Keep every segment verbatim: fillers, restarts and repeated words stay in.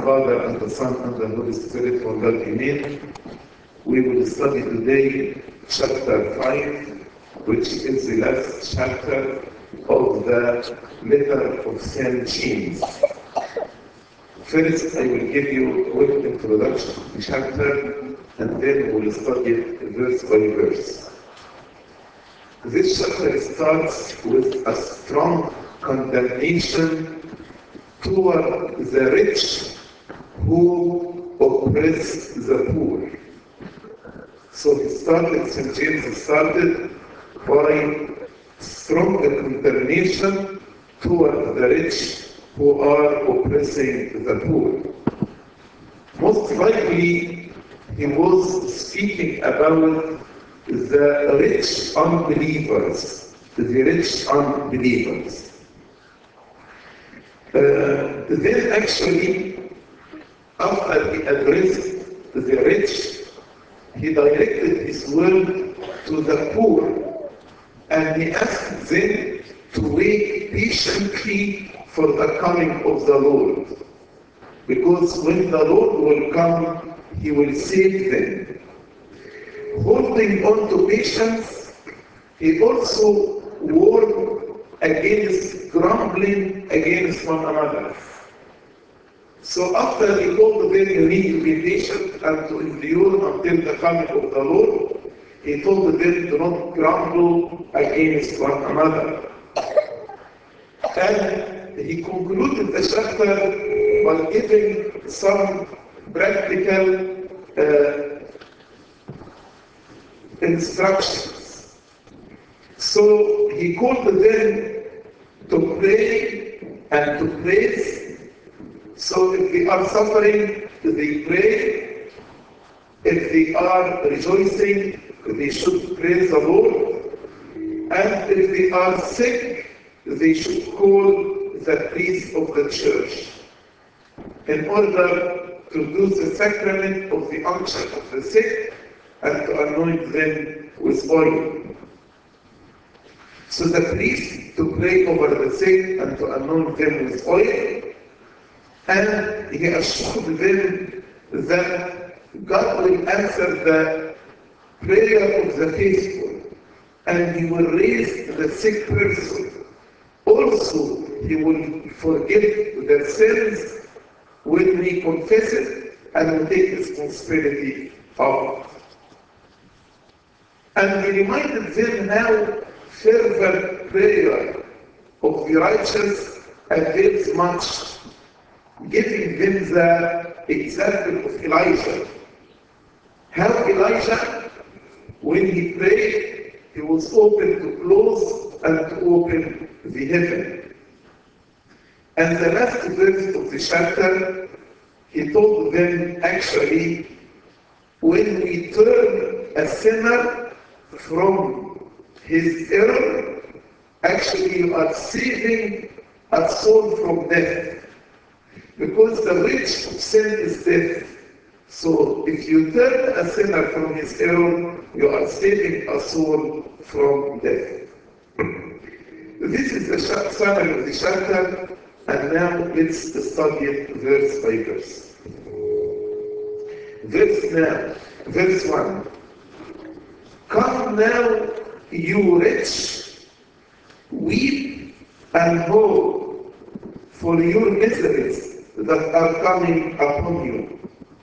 Father, and the Son, and the Holy Spirit, one God, Amen. We will study today chapter five, which is the last chapter of the letter of Saint James. First, I will give you a quick introduction to the chapter, and then we will study it verse by verse. This chapter starts with a strong condemnation toward the rich who oppress the poor. So he started, Saint James started by strong condemnation toward the rich who are oppressing the poor. Most likely, he was speaking about the rich unbelievers, the rich unbelievers. Uh, then actually, after he addressed the rich, he directed his word to the poor, and he asked them to wait patiently for the coming of the Lord. Because when the Lord will come, he will save them. Holding on to patience, he also warned against grumbling against one another. So after he told them you need to be patient and to endure until the coming of the Lord, he told them to not grumble against one another. And he concluded the chapter by giving some practical uh, instructions. So he called them to pray and to praise. So if they are suffering, they pray. If they are rejoicing, they should praise the Lord. And if they are sick, they should call the priest of the church in order to do the sacrament of the unction of the sick and to anoint them with oil. So the priest to pray over the sick and to anoint them with oil, and he assured them that God will answer the prayer of the faithful, and he will raise the sick person. Also, he will forgive their sins when we confess it and will take responsibility of it. And he reminded them how fervent prayer of the righteous avails much, giving them the example of Elijah. How Elijah, when he prayed, he was open to close and to open the heaven. And the last verse of the chapter, he told them actually, when we turn a sinner from his error, actually you are saving a soul from death. Because the wage of sin is death. So if you turn a sinner from his error, you are saving a soul from death. This is the summary of the chapter, and now let's study it verse by verse. Verse now, verse one. Come now, you rich, weep and hope for your miseries that are coming upon you.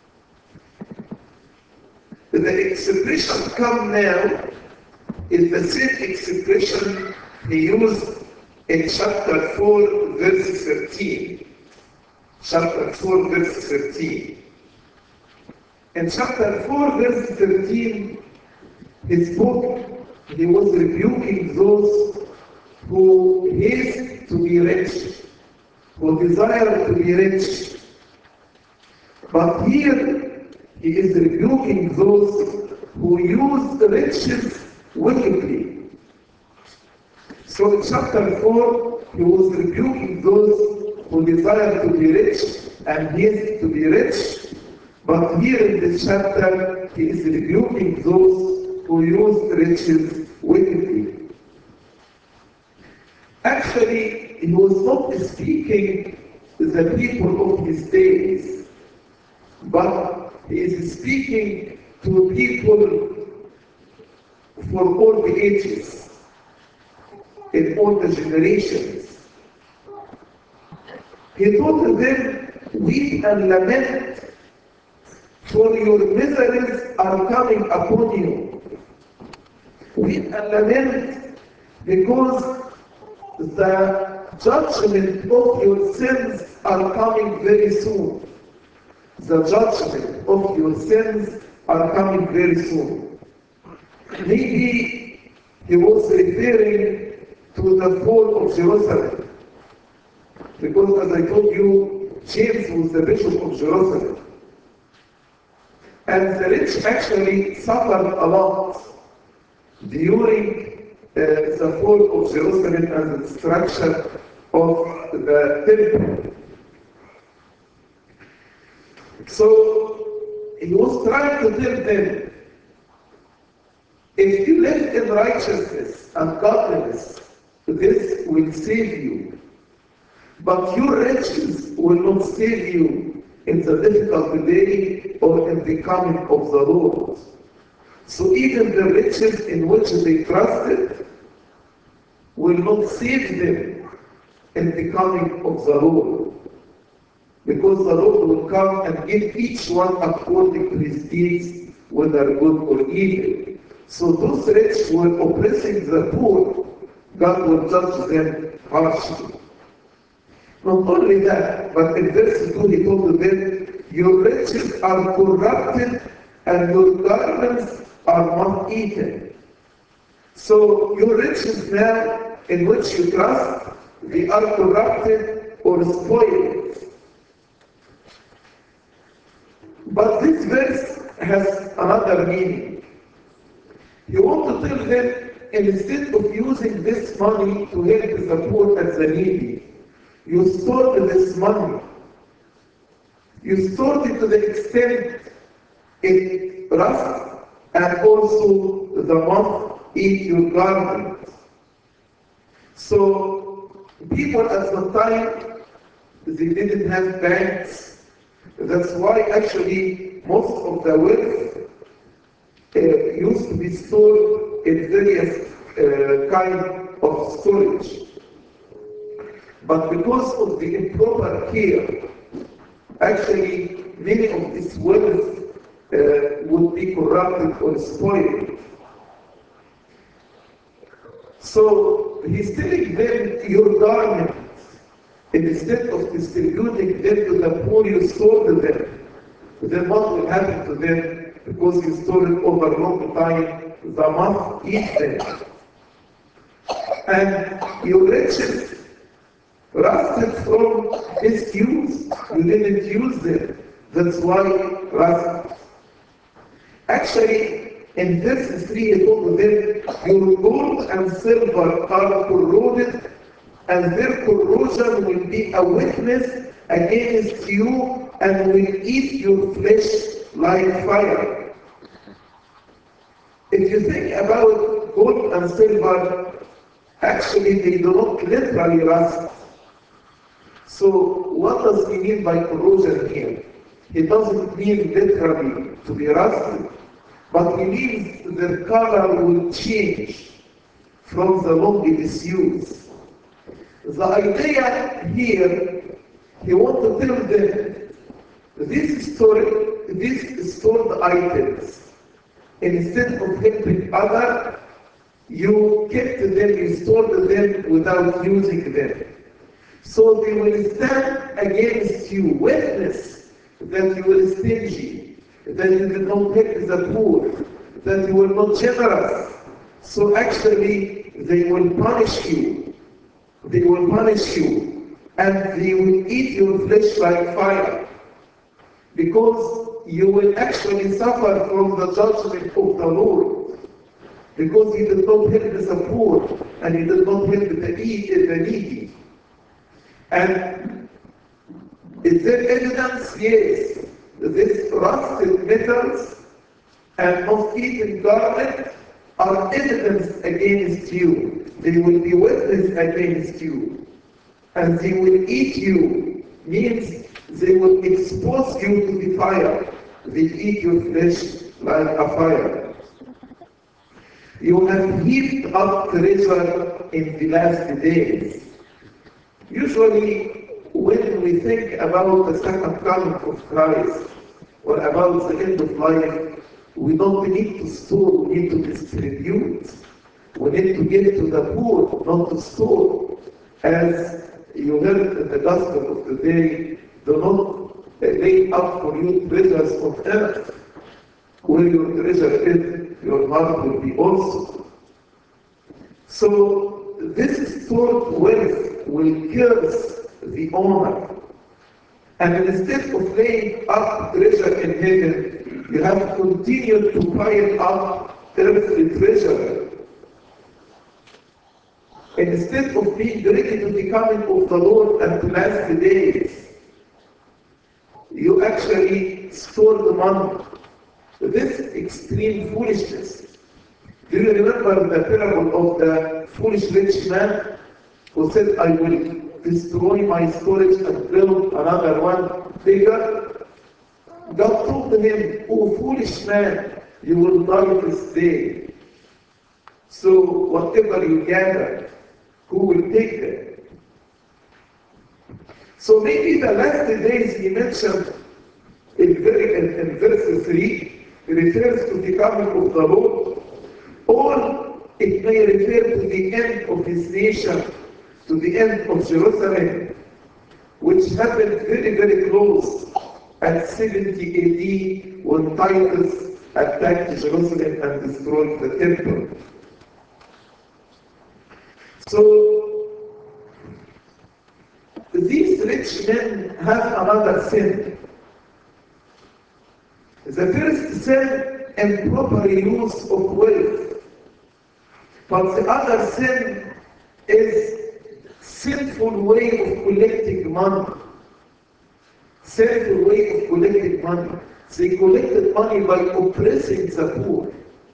The expression come now is the same expression he used in chapter four, verse thirteen. Chapter four, verse thirteen. In chapter four, verse thirteen, he spoke, he was rebuking those who haste to be rich, who desire to be rich. But here, he is rebuking those who use the riches wickedly. So in chapter four, he was rebuking those who desire to be rich and haste to be rich. But here in this chapter, he is rebuking those who use riches wickedly. Actually, he was not speaking to the people of his days. but he is speaking to people for all the ages, in all the generations. He told them, weep and lament, for your miseries are coming upon you. Weep and lament because the judgment of your sins are coming very soon. The judgment of your sins are coming very soon. Maybe he was referring to the fall of Jerusalem. Because as I told you, James was the bishop of Jerusalem. And the rich actually suffered a lot during uh, the fall of Jerusalem and the destruction of the temple. So he was trying to tell them, if you live in righteousness and godliness, this will save you. But your riches will not save you in the difficult day or in the coming of the Lord. So even the riches in which they trusted will not save them in the coming of the Lord. Because the Lord will come and give each one according to his deeds, whether good or evil. So those rich who were oppressing the poor, God will judge them harshly. Not only that, but in verse two he told them, your riches are corrupted and your garments are not eaten. So your riches now, in which you trust, they are corrupted or spoiled. But this verse has another meaning. You want to tell them, instead of using this money to help the poor and the needy, you stored this money. You stored it to the extent it rust and also the moth eat your garments. So people at the time, they didn't have banks. That's why actually most of the wealth uh, used to be stored in various uh, kind of storage. But because of the improper care, actually many of this wealth uh, would be corrupted or spoiled. So he's telling them, your garments, instead of distributing them to the poor, you stored them. Then what will happen to them? Because you store it over a long time, the moth eats them. And your riches rusted from misuse. You didn't use them. That's why rusted. Actually, in verse three, he told them, your gold and silver are corroded, and their corrosion will be a witness against you and will eat your flesh like fire. If you think about gold and silver, actually they do not literally rust. So what does he mean by corrosion here? He doesn't mean literally to be rusted, but he means the color will change from the long disuse. The idea here, he wants to tell them, this story, these stored items, instead of helping others, you kept them, you stored them without using them. So they will stand against you, witness that you will stingy, that you did not help the poor, that you were not generous. So actually, they will punish you. They will punish you, and they will eat your flesh like fire, because you will actually suffer from the judgment of the Lord, because you did not help the poor, and you did not help the needy. And is there evidence? Yes. These rusted metals and moth-eaten garment are evidence against you. They will be witness against you. And they will eat you. Means they will expose you to the fire. They eat your flesh like a fire. You have heaped up treasure in the last days. Usually, when we think about the second coming of Christ or about the end of life, we don't need to store, we need to distribute. We need to give to the poor, not to store. As you heard in the gospel of today, do not lay up for you treasures on earth. Where your treasure is, your heart will be also. So this stored wealth will curse the owner. And instead of laying up treasure in heaven, you have to continue to pile up earthly treasure. Instead of being ready to the coming of the Lord and to last the days, you actually store the money. This extreme foolishness. Do you remember the parable of the foolish rich man who said, I will destroy my storage and build another one bigger? God told him, oh foolish man, you will die this day. So whatever you gather, who will take them? So maybe the last days he mentioned in, in, in verse three refers to the coming of the Lord, or it may refer to the end of his nation, to the end of Jerusalem, which happened very, very close at seventy A D when Titus attacked Jerusalem and destroyed the temple. So, these rich men have another sin. The first sin, improper use of wealth. But the other sin is sinful way of collecting money. Sinful way of collecting money. They collected money by oppressing the poor.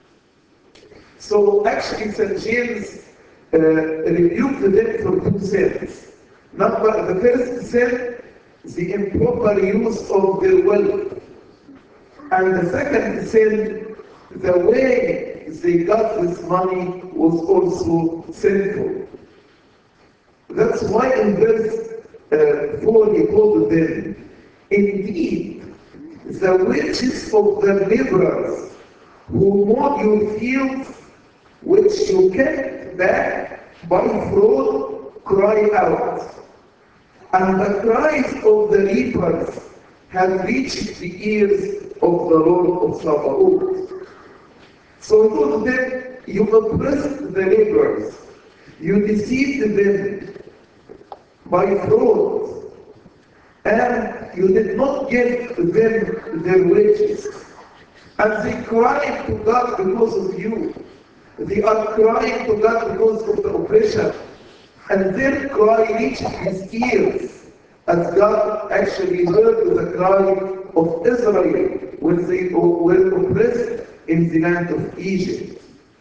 So actually Saint James uh, rebuked them for two sins. Number, the first sin, the improper use of their wealth. And the second sin, the way they got this money was also sinful. That's why in verse uh, four he told them, indeed, the wages of the laborers who mowed your fields, which you kept back by fraud, cry out. And the cries of the reapers have reached the ears of the Lord of Sabaoth. So he told them, you oppressed the laborers, you deceived them by fraud, and you did not give them their wages. And they cried to God because of you. They are crying to God because of the oppression. And their cry reached his ears, as God actually heard the cry of Israel when they were oppressed in the land of Egypt.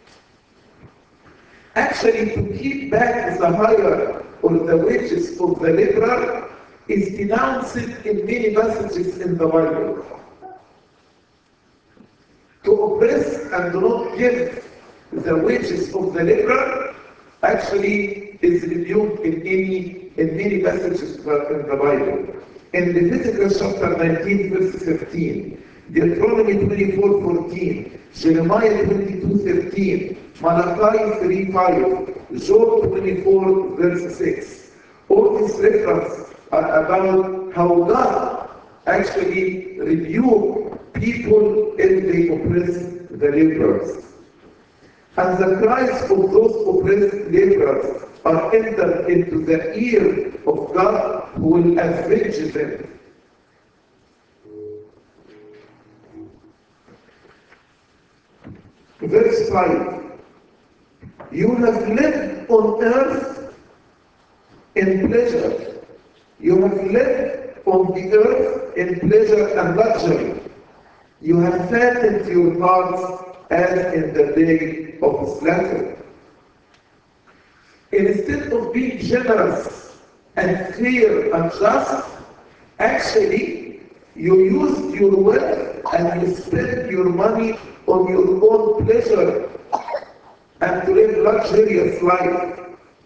Actually, to keep back the hire or the wages of the laborer is denounced in many passages in the Bible. To oppress and do not give the wages of the laborer actually is rebuked in any in many passages in the Bible. In Leviticus chapter nineteen, verse thirteen, Deuteronomy twenty-four, fourteen, Jeremiah twenty-two, thirteen, Malachi three, five, Job twenty-four, verse six. All these references are about how God actually rebuked people if they oppress the laborers. And the cries of those oppressed laborers are entered into the ear of God, who will avenge them. Verse five. You have lived on earth in pleasure. You have lived on the earth in pleasure and luxury. You have fattened your hearts as in the day of slaughter. Instead of being generous and fair and just, Actually, you use your wealth and you spend your money on your own pleasure and to live luxurious life.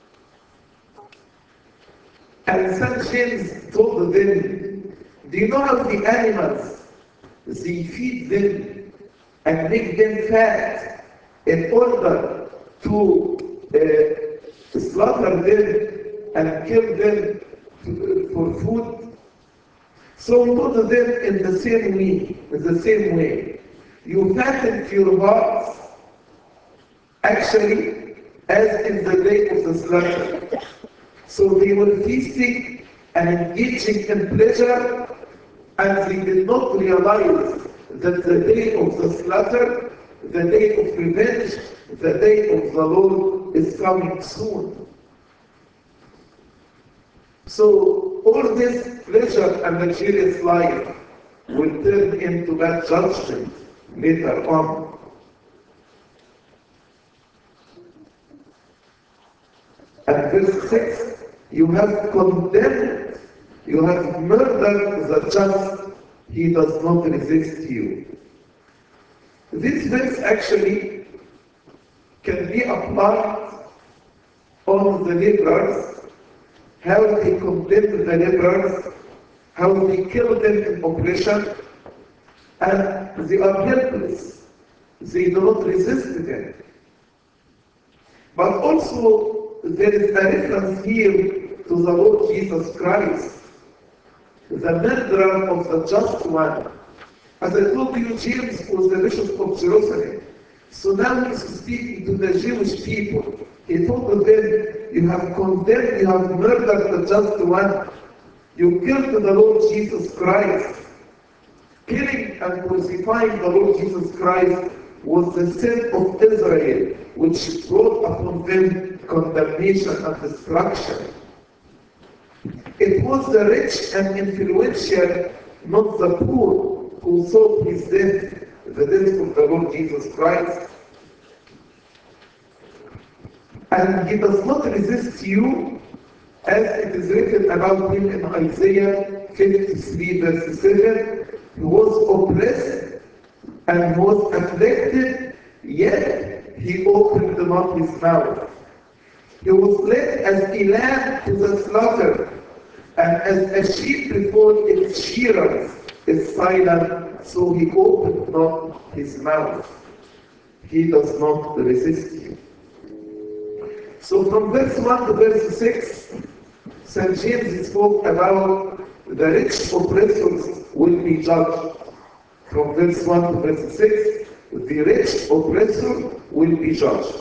And Saint James told them, do you know how the animals, they feed them and make them fat in order to uh, slaughter them and kill them to, for food? So he told them in the same way, in the same way, you fatten your hearts actually as in the day of the slaughter. So they were feasting and engaging in pleasure, and they did not realize that the day of the slaughter, the day of revenge, the day of the Lord is coming soon. So all this pleasure and luxurious life will turn into bad judgment later on. And verse six, you have condemned, you have murdered the just, he does not resist you. This verse actually can be applied on the laborers, how they condemn the laborers, how they kill them in oppression, and they are helpless. They do not resist them. But also, there is a reference here to the Lord Jesus Christ, the murderer of the just one. As I told you, James was the bishop of Jerusalem. So now he's speaking to the Jewish people. He told them, you have condemned, you have murdered the just one. You killed the Lord Jesus Christ. Killing and crucifying the Lord Jesus Christ was the sin of Israel, which brought upon them condemnation and destruction. It was the rich and influential, not the poor, who sought his death, the death of the Lord Jesus Christ. And he does not resist you, as it is written about him in Isaiah fifty-three, verse seven, he was oppressed and was afflicted, yet he opened not his mouth. He was led as a lamb to the slaughter, and as a sheep before its shearers is silent, so he opened not his mouth. He does not resist you. So from verse one to verse six, Saint James spoke about the rich oppressors will be judged. From verse one to verse six, the rich oppressor will be judged.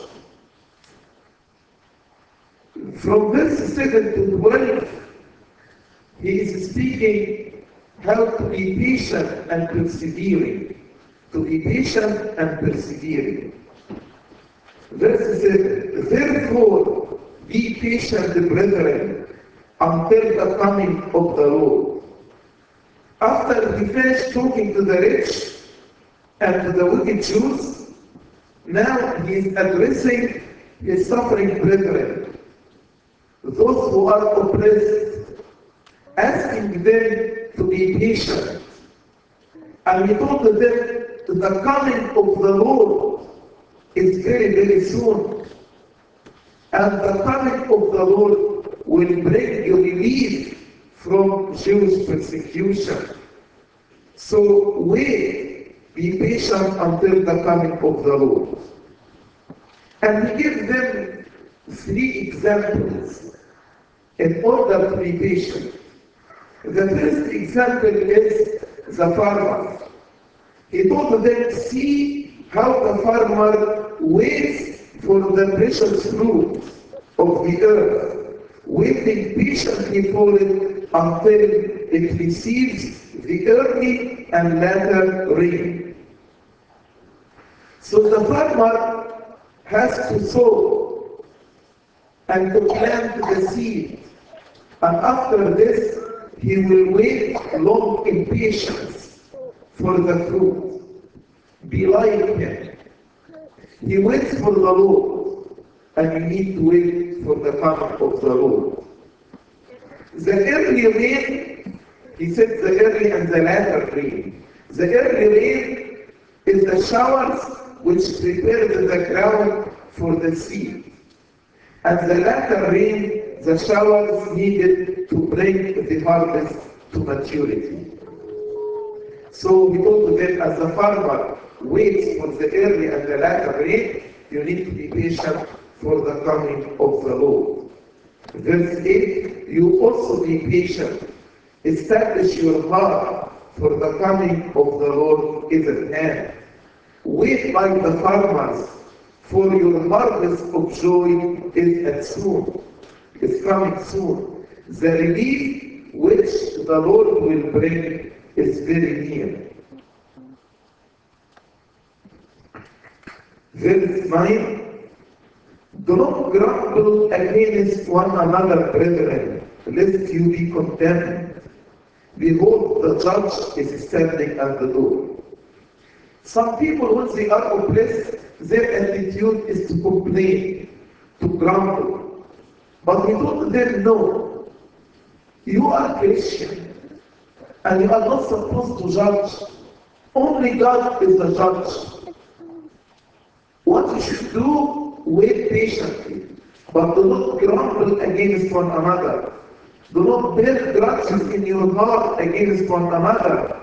From verse seven to twelve, he is speaking how to be patient and persevering. To be patient and persevering. Verse seven, therefore be patient, brethren, until the coming of the Lord. After he finished talking to the rich and to the wicked Jews, now he is addressing his suffering brethren, those who are oppressed, asking them to be patient. And he told them the coming of the Lord is very, very soon. And the coming of the Lord will bring you relief from Jewish persecution. So wait, be patient until the coming of the Lord. And he gives them three examples in order to be patient. The first example is the farmer. He told them, see how the farmer waits for the precious fruit of the earth, waiting patiently for it until it receives the early and latter rain. So the farmer has to sow and to plant the seed, and after this he will wait long in patience for the fruit. Be like him. He waits for the Lord, and you need to wait for the coming of the Lord. The early rain He said the early and the latter rain. The early rain is the showers which prepared the ground for the seed. And the latter rain, the showers needed to bring the harvest to maturity. So we told them, as the farmer waits for the early and the latter rain, you need to be patient for the coming of the Lord. Verse eight, you also be patient. Establish your heart, for the coming of the Lord is at hand. Wait like the farmers, for your harvest of joy is at soon. Is coming soon. The relief which the Lord will bring is very near. Verse nine, do not grumble against one another, brethren, lest you be condemned. Behold, the judge is standing at the door. Some people, when they are oppressed, their attitude is to complain, to grumble. But we told them, no, you are Christian, and you are not supposed to judge. Only God is the judge. What you should do, wait patiently, but do not grumble against one another. Do not bear grudges in your heart against one another.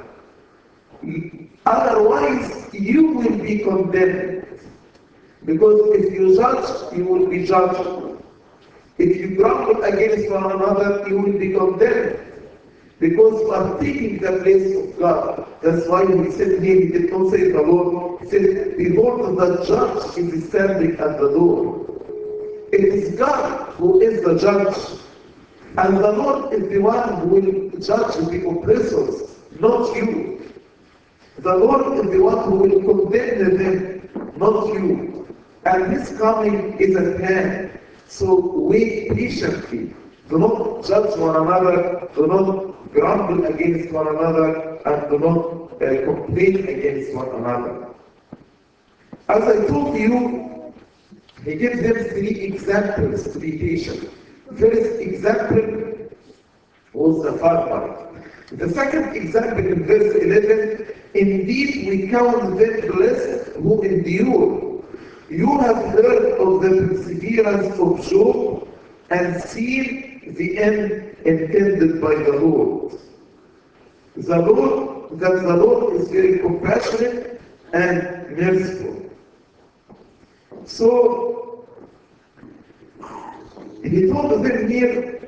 Otherwise, you will be condemned. Because if you judge, you will be judged. If you grumble against one another, you will be condemned. Because you are taking the place of God. That's why he said here, he did not say the Lord. He said, behold, the judge is standing at the door. It is God who is the judge. And the Lord is the one who will judge the oppressors, not you. The Lord is the one who will condemn them, not you. And His coming is at hand. So wait patiently. Do not judge one another, do not grumble against one another, and do not uh, complain against one another. As I told you, he gives them three examples to be patient. First example was the farmer. The second example in verse eleven, indeed we count them blessed who endure. You have heard of the perseverance of Job and seen the end intended by the Lord. The Lord, that the Lord is very compassionate and merciful. So, he told them here,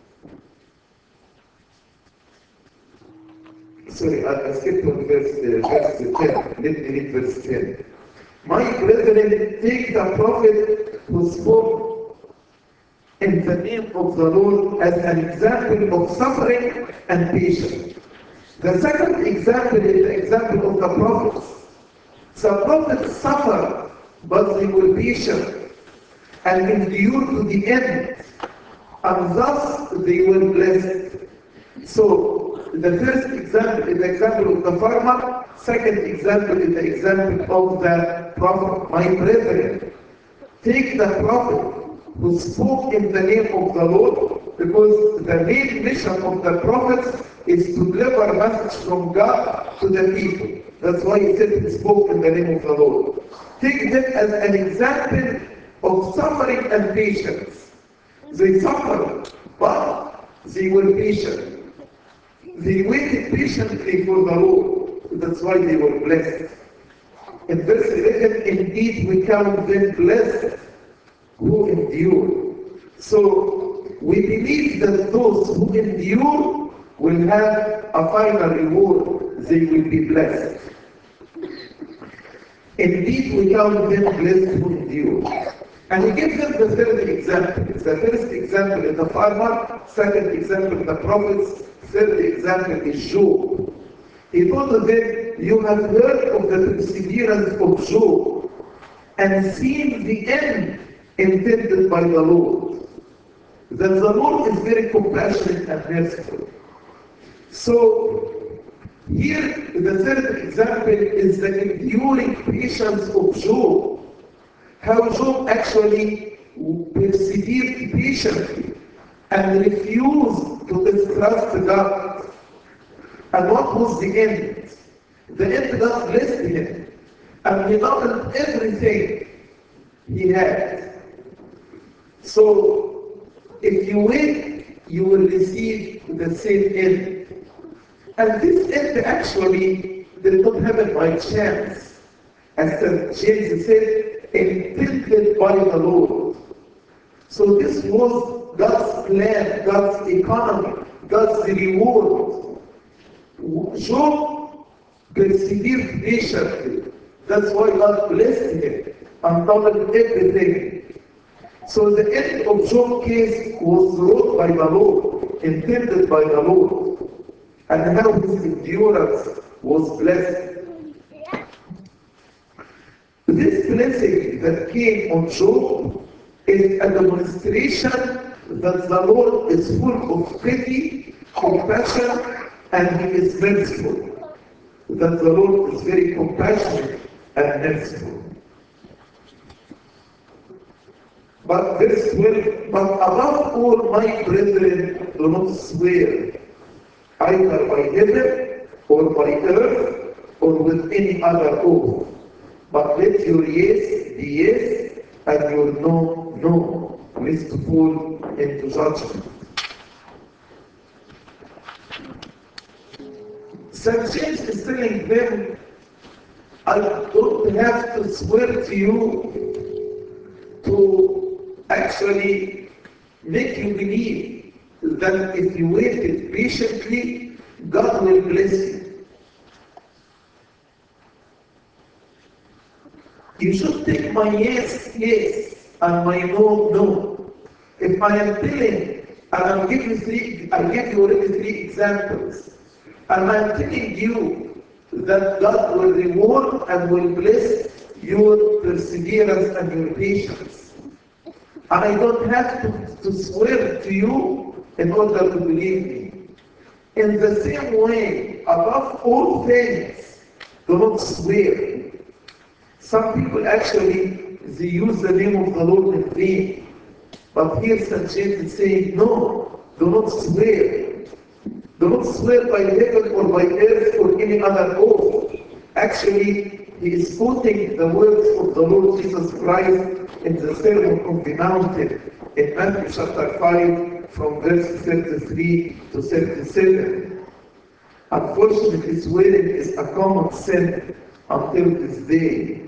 sorry, I, I skipped on verse, uh, verse ten. Let me read verse ten. My brethren, take the prophet who spoke in the name of the Lord as an example of suffering and patience. The second example is the example of the prophets. The prophets suffer, but they were patient and endure to the end, and thus they were blessed. So, the first example is the example of the farmer, second example is the example of the prophet. My brethren, take the prophet who spoke in the name of the Lord, because the main mission of the prophets is to deliver a message from God to the people. That's why he said he spoke in the name of the Lord. Take them as an example of suffering and patience. They suffered, but they were patient. They waited patiently for the Lord. That's why they were blessed. In verse eleven, indeed we count them blessed who endure. So we believe that those who endure will have a final reward. They will be blessed. Indeed we count them blessed who endure. And he gives them the third example. The first example is the farmer, second example the prophets, third example is Job. He told them, you have heard of the perseverance of Job and seen the end intended by the Lord. That the Lord is very compassionate and merciful. So, here the third example is the enduring patience of Job. How Job actually persevered patiently and refused to distrust God And what was the end? The end God blessed him. And he doubled everything he had. So, if you wait, you will receive the same end. And this end actually did not happen by chance. As Saint James said, intended by the Lord. So this was God's plan, God's economy, God's reward. Job persevered patiently. That's why God blessed him and doubled everything. So the end of Job's case was wrought by the Lord, intended by the Lord. And how his endurance was blessed. This blessing that came on Job is a demonstration that the Lord is full of pity, compassion, and he is merciful. That the Lord is very compassionate and merciful. But verse twelve, but above all, my brethren, do not swear, either by heaven, or by earth, or with any other oath. But let your yes be yes, and your no, no, lest fall into judgment. Saint James is telling them, I don't have to swear to you to actually make you believe that if you waited patiently, God will bless you. You should take my yes, yes, and my no, no. If I am telling, and I'll give you three, I'll give you already three examples, and I'm telling you that God will reward and will bless your perseverance and your patience. And I don't have to, to swear to you in order to believe me. In the same way, above all things, do not swear. Some people actually, they use the name of the Lord in vain. But here Saint James is saying, no, do not swear. Do not swear by heaven or by earth or any other oath. Actually, he is quoting the words of the Lord Jesus Christ in the Sermon on the Mountain in Matthew chapter five from verse thirty-three to thirty-seven. Unfortunately, swearing is a common sin until this day.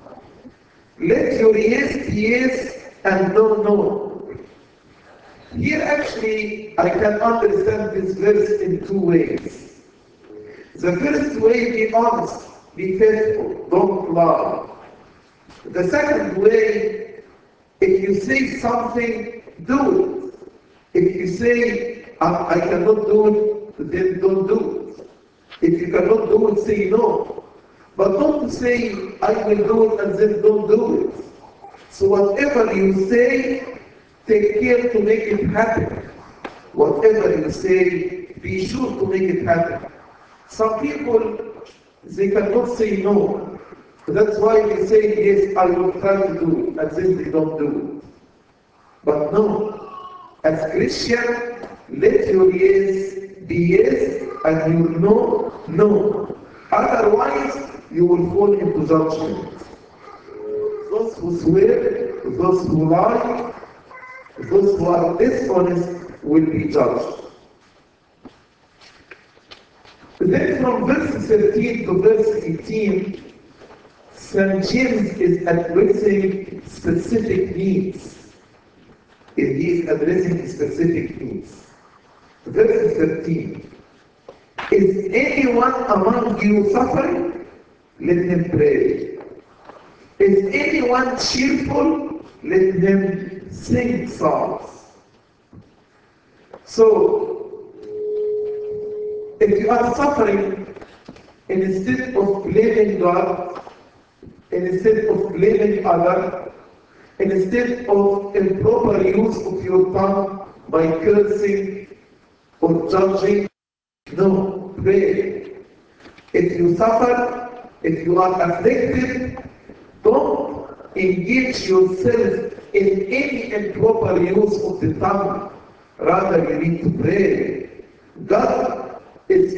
Let your yes be yes and no, no. Here actually, I can understand this verse in two ways. The first way, be honest, be faithful, don't lie. The second way, if you say something, do it. If you say, I, I cannot do it, then don't do it. If you cannot do it, say no. But don't say, I will do it, and then don't do it. So whatever you say, take care to make it happen. Whatever you say, be sure to make it happen. Some people, they cannot say no. That's why they say, yes, I will try to do it, and then they don't do it. But no, as Christian, let your yes be yes, and your no, no. Otherwise, you will fall into judgment. Those who swear, those who lie, those who are dishonest will be judged. Then from verse thirteen to verse eighteen, Saint James is addressing specific needs. He is addressing specific needs. Verse thirteen. Is anyone among you suffering? Let him pray. Is anyone cheerful? Let him sing psalms. So, if you are suffering, instead of blaming God, instead of blaming others, instead of improper use of your tongue by cursing or judging, no, pray. If you suffer, if you are afflicted, don't engage yourself in any improper use of the tongue. Rather, you need to pray. God is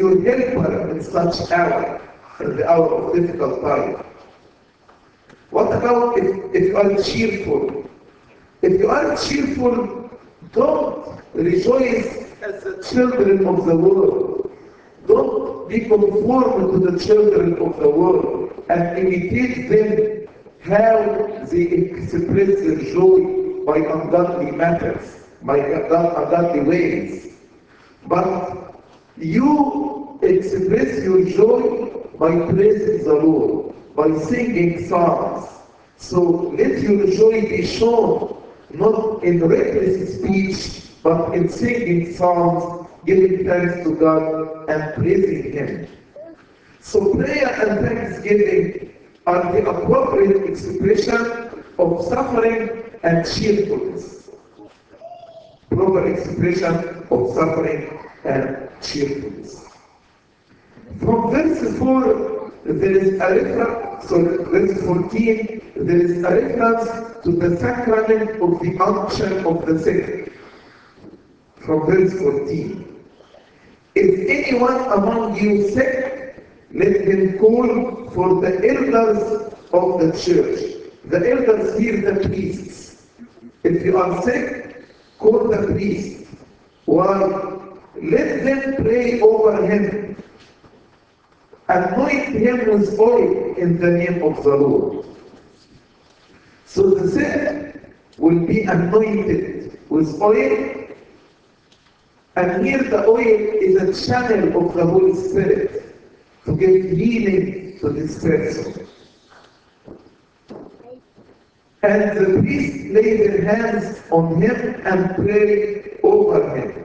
your helper in such hour, in the hour of difficult time. What about if, if you are cheerful? If you are cheerful, don't rejoice as the children of the world. Don't be conformed to the children of the world and imitate them how they express their joy by ungodly matters, by ungodly ways. But you express your joy by praising the Lord, by singing psalms. So let your joy be shown not in reckless speech, but in singing psalms, giving thanks to God and praising Him. So prayer and thanksgiving are the appropriate expression of suffering and cheerfulness. Proper expression of suffering and cheerfulness. From verse four, there is a reference, so verse fourteen, there is a reference to the sacrament of the unction of the sick. From verse fourteen. Is anyone among you sick? Let him call for the elders of the church. The elders here, the priests. If you are sick, call the priest. Why? Let them pray over him. Anoint him with oil in the name of the Lord. So the sick will be anointed with oil, and here the oil is a channel of the Holy Spirit to give healing to this person. And the priest lay their hands on him and pray over him.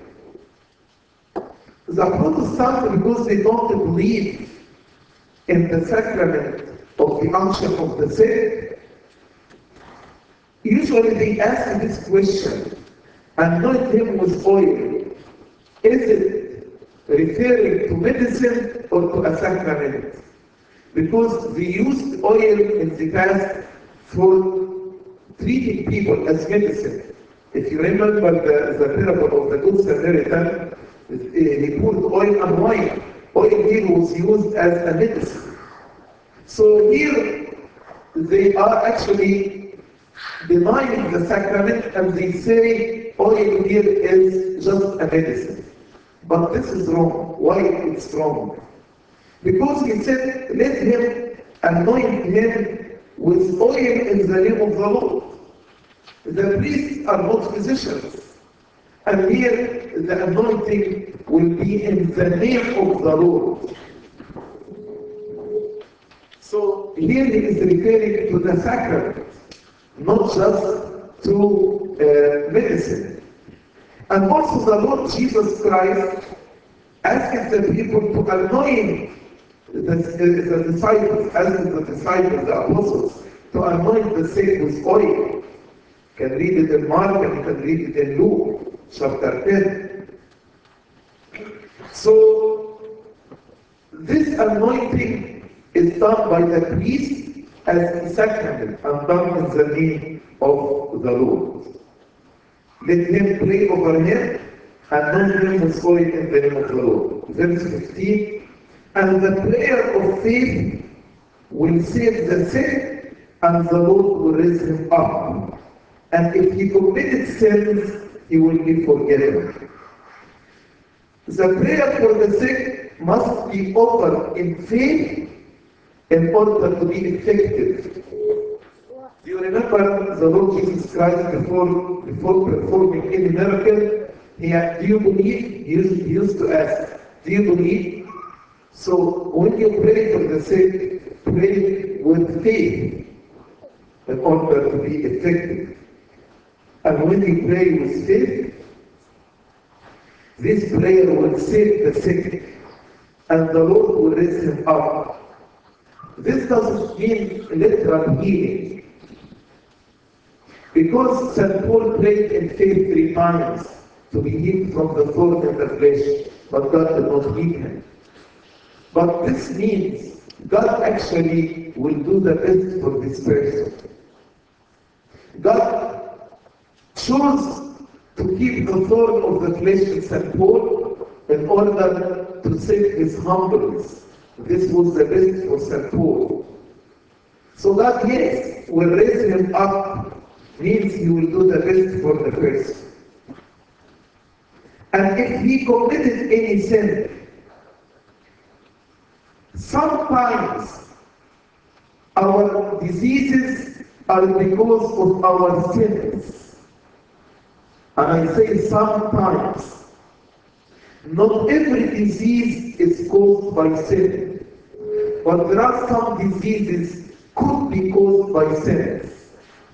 The Protestants, because they don't believe in the sacrament of the unction of the sick, usually they ask this question, anoint him with oil. Is it referring to medicine or to a sacrament? Because they used oil in the past for treating people as medicine. If you remember the, the parable of the Good Samaritan, he poured oil and wine. Oil here was used as a medicine. So here they are actually denying the sacrament and they say oil here is just a medicine. But this is wrong. Why it's wrong? Because he said, let him anoint him with oil in the name of the Lord. The priests are not physicians. And here the anointing will be in the name of the Lord. So here he is referring to the sacrament, not just to uh, medicine. And also the Lord Jesus Christ asked the people to anoint the, the, the disciples, asked the disciples, the apostles, to anoint the sick with oil. You can read it in Mark and you can read it in Luke, chapter ten. So, this anointing is done by the priest as a sacrament and done in the name of the Lord. Let him pray over him and anoint him with oil in the name of the Lord. Verse fifteen, and the prayer of faith will save the sick, and the Lord will raise him up. And if he committed sins, he will be forgiven. The prayer for the sick must be offered in faith in order to be effective. Do you remember the Lord Jesus Christ before, before performing any miracle? He had, do you believe? He used, he used to ask, do you believe? So when you pray for the sick, pray with faith in order to be effective. And when you pray with faith, this prayer will save the sick, and the Lord will raise him up. This doesn't mean literal healing. Because Saint Paul prayed in faith three times to be healed from the thorn in the flesh, but God did not heal him. But this means God actually will do the best for this person. God chose to keep the thorn of the flesh in Saint Paul in order to save his humbleness. This was the best for Saint Paul. So that, yes, will raise him up, means he will do the best for the person. And if he committed any sin, sometimes our diseases are because of our sins. And I say sometimes. Not every disease is caused by sin, but there are some diseases could be caused by sins.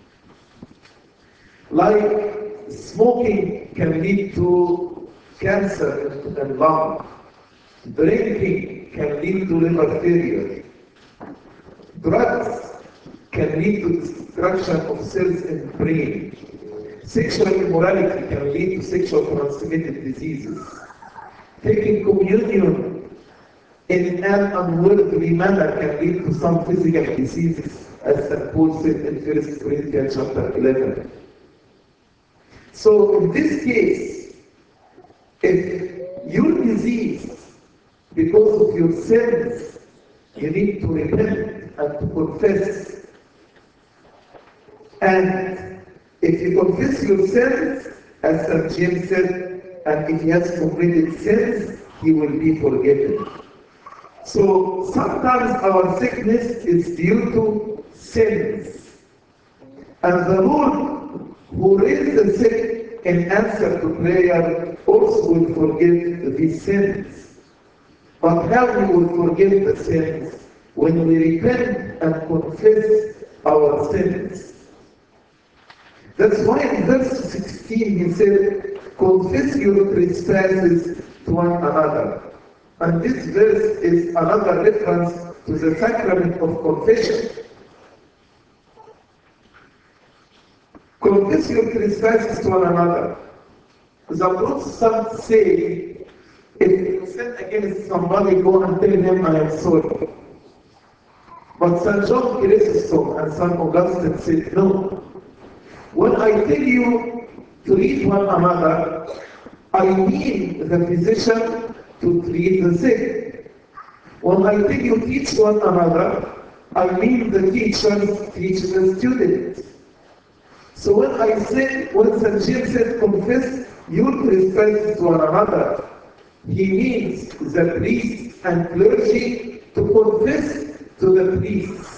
Like smoking can lead to cancer and lung. Drinking can lead to liver failure. Drugs can lead to destruction of cells in the brain. Sexual immorality can lead to sexual transmitted diseases. Taking communion in an unworthy manner can lead to some physical diseases, as Saint Paul said in First Corinthians chapter eleven. So in this case, if your disease, because of your sins, you need to repent and to confess. And if you confess your sins, as Saint James said, and if he has committed sins, he will be forgiven. So sometimes our sickness is due to sins. And the Lord who raised the sick in answer to prayer also will forgive these sins. But how we will forgive the sins? When we repent and confess our sins. That's why in verse sixteen he said, confess your trespasses to one another. And this verse is another reference to the sacrament of confession. Confess your trespasses to one another. The Protestants say, if you sin against somebody, go and tell him I am sorry. But Saint John Chrysostom and Saint Augustine said, no. When I tell you to treat one another, I mean the physician to treat the sick. When I tell you teach one another, I mean the teachers teach the students. So when I say, when Saint James said confess your trespasses to one another, he means the priests and clergy to confess to the priests.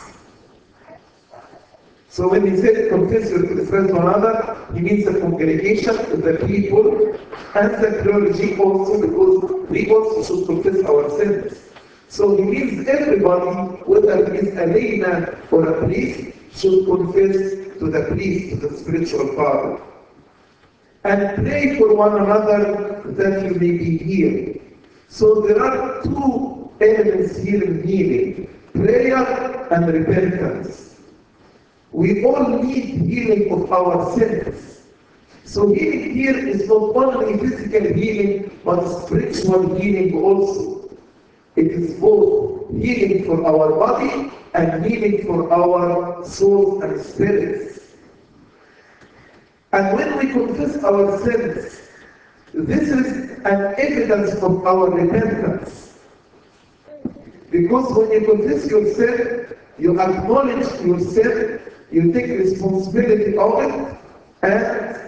So when he said confess your trespasses to one another, he means the congregation, the people, and the clergy also, because we also should confess our sins. So he means everybody, whether he is a layman or a priest, should confess to the priest, to the spiritual father. And pray for one another that you may be healed. So there are two elements here in healing, prayer and repentance. We all need healing of our sins. So healing here is not only physical healing, but spiritual healing also. It is both healing for our body and healing for our souls and spirits. And when we confess our sins, this is an evidence of our repentance. Because when you confess your sin, you acknowledge your sin, you take responsibility of it, and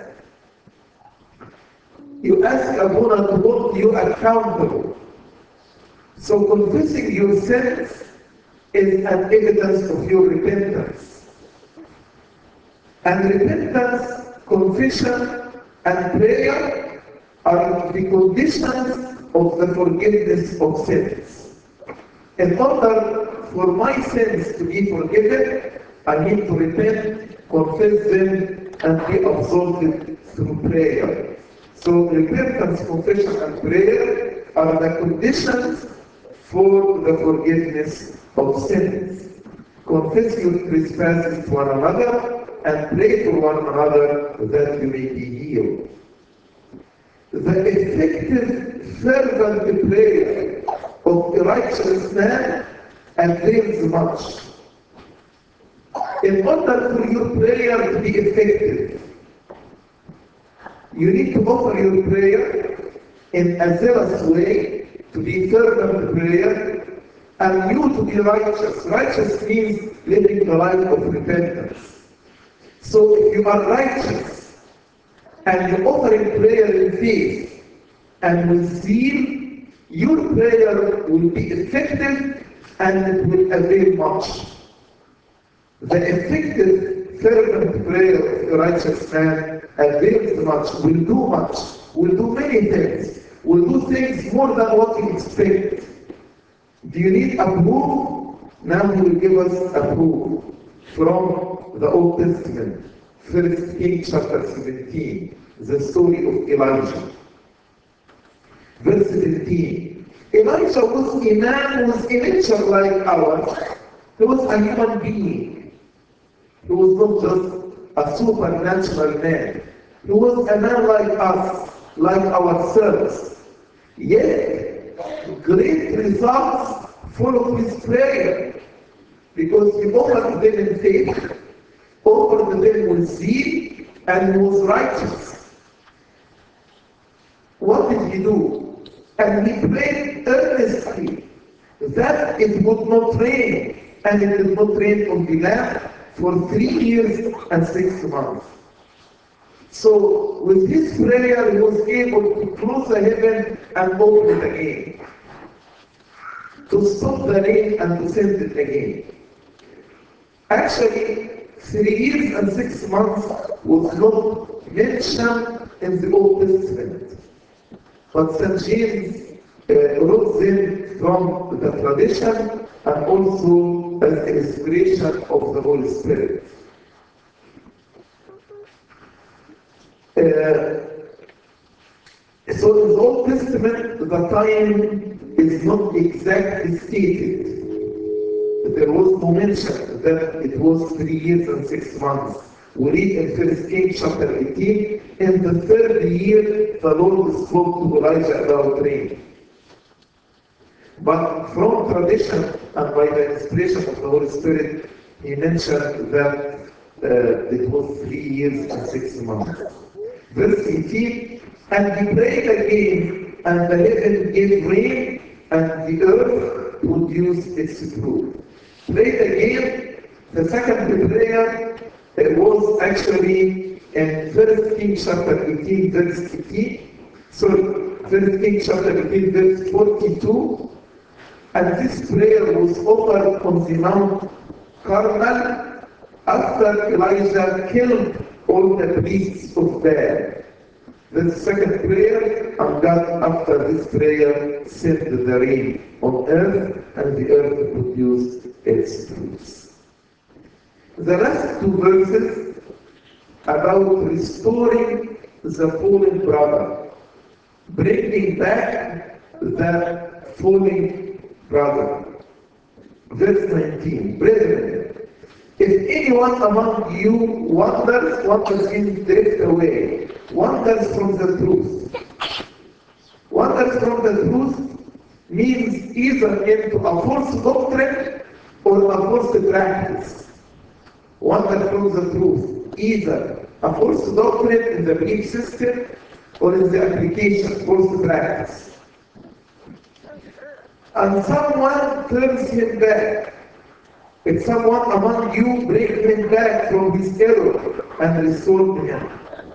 you ask Abuna to hold you accountable. So confessing your sins is an evidence of your repentance. And repentance, confession, and prayer are the conditions of the forgiveness of sins. In order for my sins to be forgiven, I need to repent, confess them, and be absolved through prayer. So repentance, confession, and prayer are the conditions for the forgiveness of sins. Confess your trespasses to one another and pray for one another that you may be healed. The effective, fervent prayer of the righteous man avails much. In order for your prayer to be effective, you need to offer your prayer in a zealous way, to be fervent prayer, and you to be righteous. Righteous means living the life of repentance. So if you are righteous, and you're offering prayer in faith, and with zeal, your prayer will be effective, and it will avail much. The effective, fervent prayer of a righteous man avails much, will do much, will do many things, will do things more than what you expect. Do you need a proof? Now he will give us a proof from the Old Testament. First Kings chapter seventeen, the story of Elijah. Verse seventeen. Elijah was a man with a nature like ours. He was a human being. He was not just a supernatural man. He was a man like us, like ourselves. Yet, great results followed his prayer, because he offered them in faith, offered them with zeal, and was righteous. What did he do? And he prayed earnestly that it would not rain, and it did not rain on the land for three years and six months. So with his prayer, he was able to close the heaven and open it again, to stop the rain and to send it again. Actually, three years and six months was not mentioned in the Old Testament, but Saint James uh, wrote them from the tradition and also as an inspiration of the Holy Spirit. Uh, so in the Old Testament, the time is not exactly stated. There was no mention that it was three years and six months. We read in First Kings chapter eighteen, in the third year, the Lord spoke to Elijah about rain. But from tradition and by the inspiration of the Holy Spirit, he mentioned that uh, it was three years and six months. Verse eighteen, and he prayed again, and the heaven gave rain, and the earth produced its fruit. Prayed again, the second prayer it was actually in First Kings chapter eighteen, verse eighteen. So First Kings chapter eighteen, verse forty-two. And this prayer was offered on the Mount Carmel after Elijah killed all the priests of Baal. The second prayer, and God after this prayer sent the rain on earth, and the earth produced its fruits. The last two verses about restoring the fallen brother, bringing back the fallen brother. Verse nineteen, brethren, if anyone among you wanders, wanders means drift away, wanders from the truth. Wanders from the truth means either into a false doctrine or a false practice. Wander from the truth, either a false doctrine in the belief system or in the application, false practice. And someone turns him back. If someone among you brings him back from his error and restore him.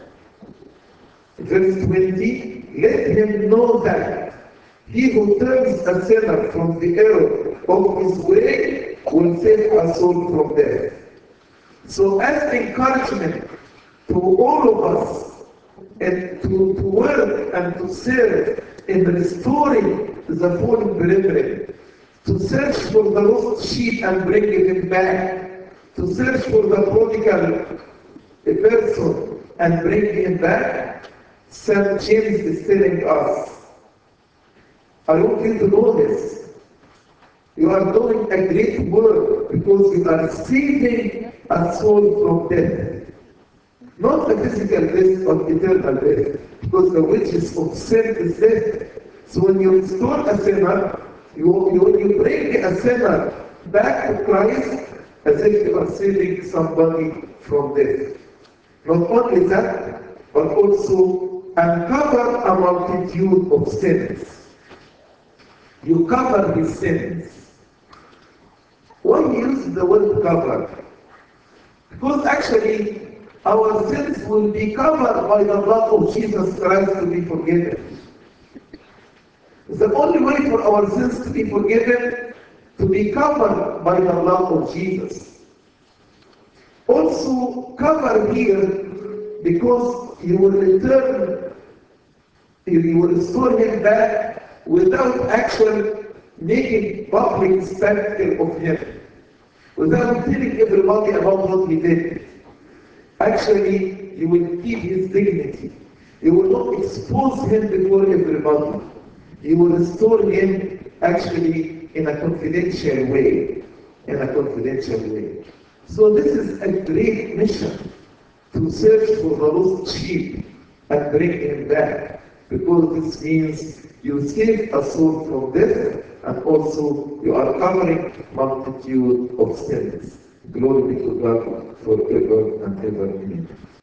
Verse twenty, let him know that he who turns a sinner from the error of his way will save a soul from death. So as encouragement to all of us, and to, to work and to serve in restoring the fallen brethren, to search for the lost sheep and bring them back, to search for the prodigal person and bring him back, Saint James is telling us, I want you to know this. You are doing a great work because you are saving a soul from death. Not a physical death, but eternal death. Because the wages of sin is death. So when you restore a sinner, you, you, you bring a sinner back to Christ as if you are saving somebody from death. Not only that, but also uncover a multitude of sins. You cover his sins. Why he uses the word cover? Because actually, our sins will be covered by the blood of Jesus Christ to be forgiven. The only way for our sins to be forgiven, to be covered by the blood of Jesus. Also, cover here because you will return, you will restore him back without actually making public spectacle of him, without telling everybody about what he did. Actually, you will keep his dignity. You will not expose him before everybody. You will restore him actually in a confidential way. In a confidential way. So this is a great mission, to search for the lost sheep and bring him back. Because this means you save a soul from death, and also you are covering multitude of sins. Glory be to God forever and ever. Amen.